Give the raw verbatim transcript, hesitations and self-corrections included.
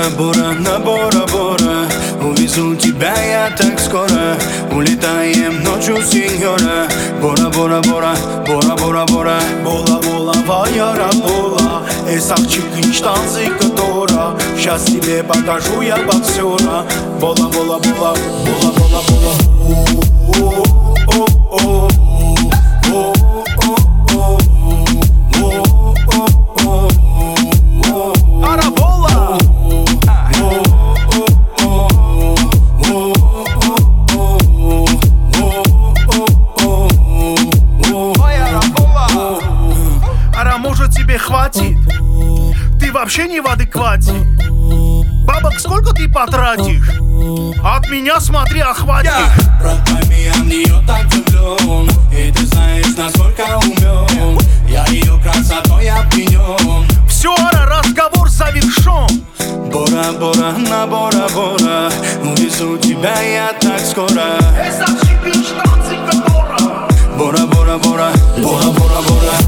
Бора-Бора, на Бора-Бора, увезу тебя я так скоро. Улетаем ночью, сеньора. Бора-Бора-Бора, Бора-Бора-Бора. Бола-бола, ваяра бола, эсах чикинч танцы которая. Сейчас тебе покажу я боксера. Бола-бола-бола, бола-бола-бола. О-о-о-о. Может, тебе хватит? Ты вообще не в адеквате. Бабок сколько ты потратишь? От меня смотри, охватишь. Брат, пойми, я в нее так влюблен, и ты знаешь, насколько умен. Я ее красотой опьянен. Все, разговор завершен. Бора-Бора, на Бора-Бора, увезу тебя я так скоро. Бора-Бора-Бора, Бора-Бора-Бора, Бора-Бора-Бора.